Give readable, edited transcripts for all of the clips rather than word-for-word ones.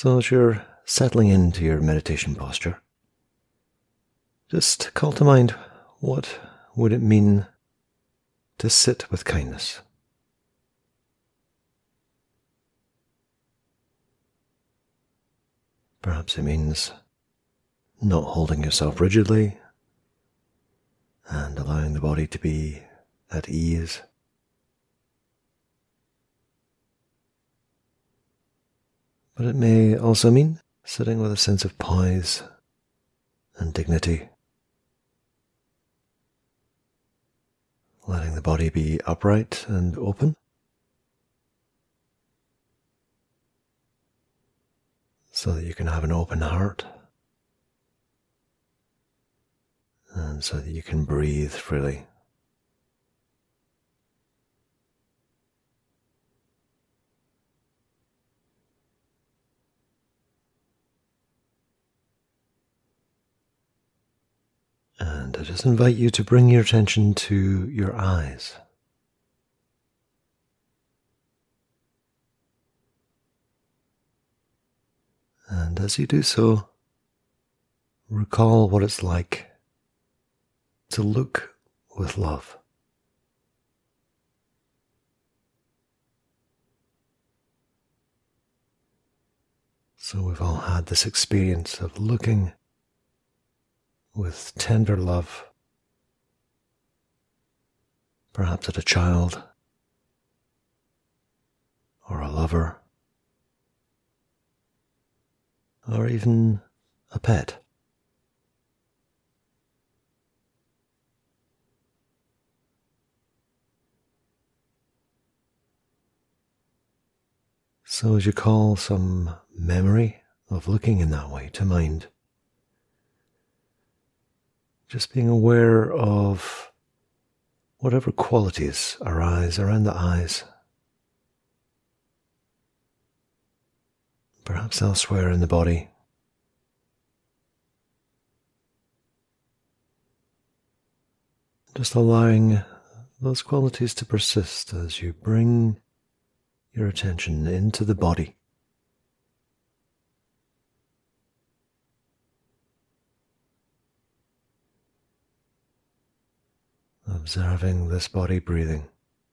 So as you're settling into your meditation posture, just call to mind, what would it mean to sit with kindness? Perhaps it means not holding yourself rigidly and allowing the body to be at ease. But it may also mean sitting with a sense of poise and dignity, letting the body be upright and open, so that you can have an open heart and so that you can breathe freely. And I just invite you to bring your attention to your eyes. And as you do so, recall what it's like to look with love. So we've all had this experience of looking with tender love, perhaps at a child or a lover, or even a pet. So as you call some memory of looking in that way to mind, just being aware of whatever qualities arise around the eyes, perhaps elsewhere in the body. Just allowing those qualities to persist as you bring your attention into the body. Observing this body breathing.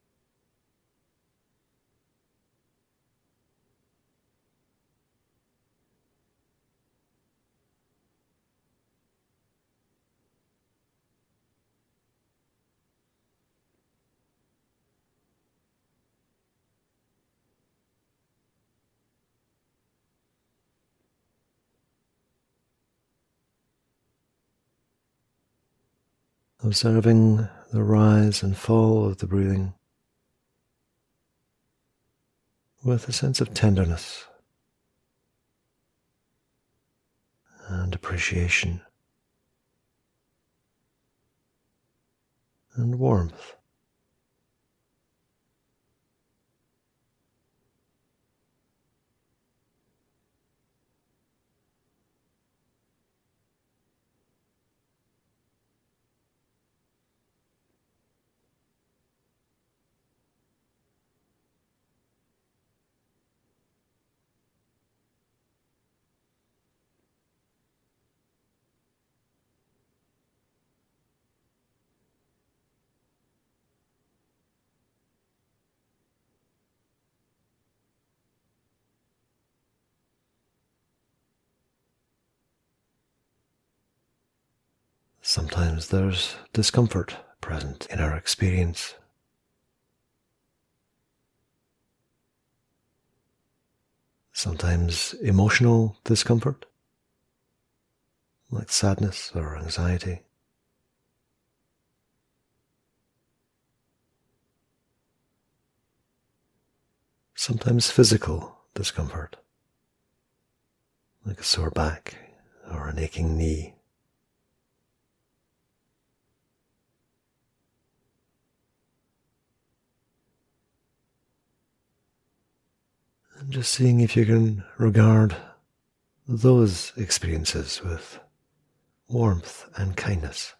Observing the rise and fall of the breathing with a sense of tenderness and appreciation and warmth. Sometimes there's discomfort present in our experience. Sometimes emotional discomfort, like sadness or anxiety. Sometimes physical discomfort, like a sore back or an aching knee. And just seeing if you can regard those experiences with warmth and kindness.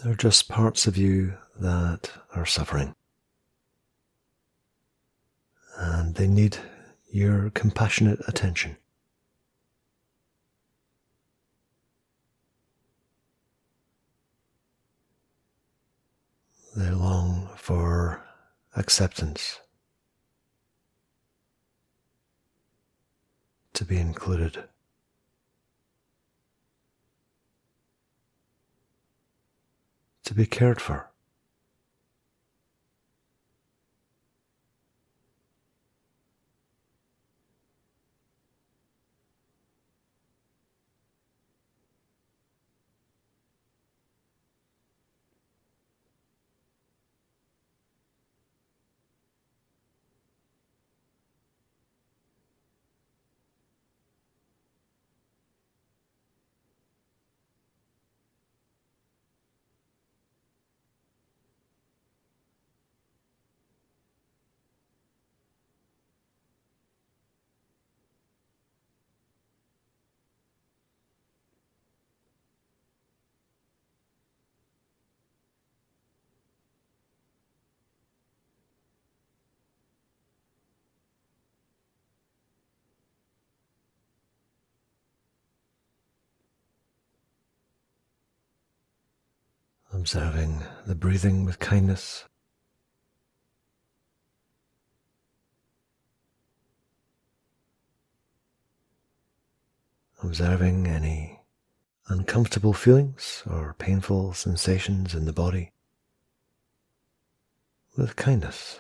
They're just parts of you that are suffering, and they need your compassionate attention. They long for acceptance, to be included. To be cared for. Observing the breathing with kindness. Observing any uncomfortable feelings or painful sensations in the body with kindness.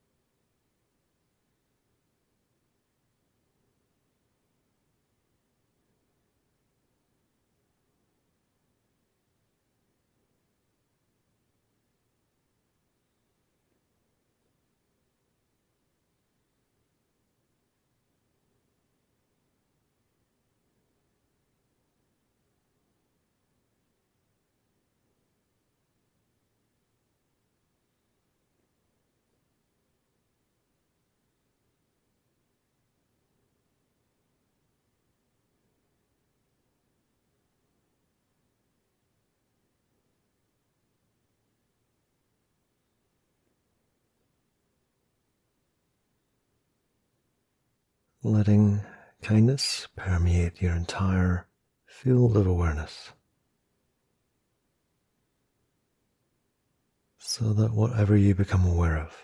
Letting kindness permeate your entire field of awareness, so that whatever you become aware of,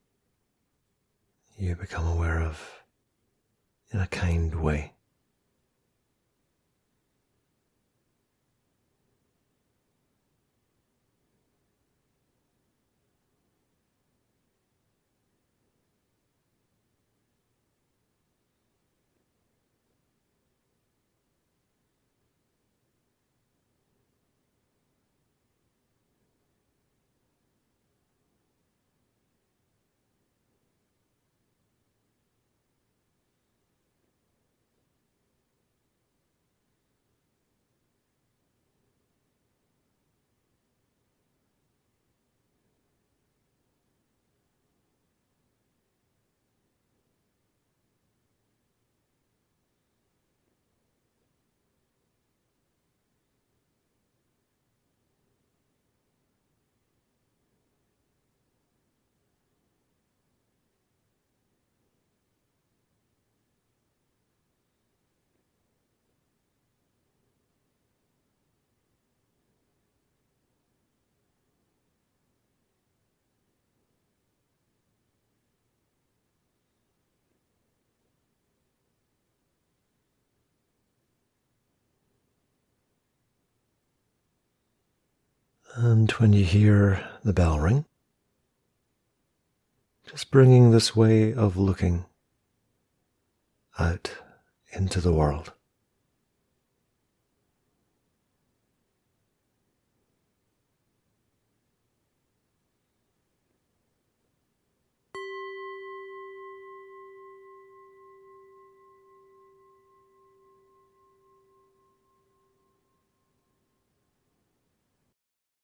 you become aware of in a kind way. And when you hear the bell ring, just bringing this way of looking out into the world.